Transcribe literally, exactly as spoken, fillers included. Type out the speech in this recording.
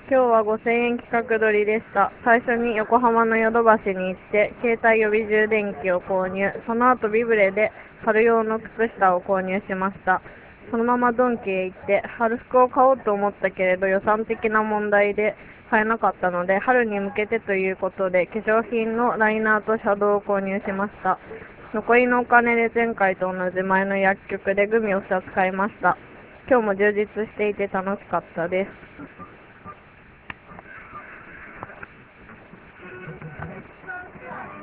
今日はごせんえん企画取りでした。最初に横浜のヨドバシに行って、携帯予備充電器を購入。その後ビブレで春用の靴下を購入しました。そのままドンキへ行って、春服を買おうと思ったけれど予算的な問題で買えなかったので、春に向けてということで化粧品のライナーとシャドウを購入しました。残りのお金で前回と同じ前の薬局でグミをふたつ買いました。今日も充実していて楽しかったです。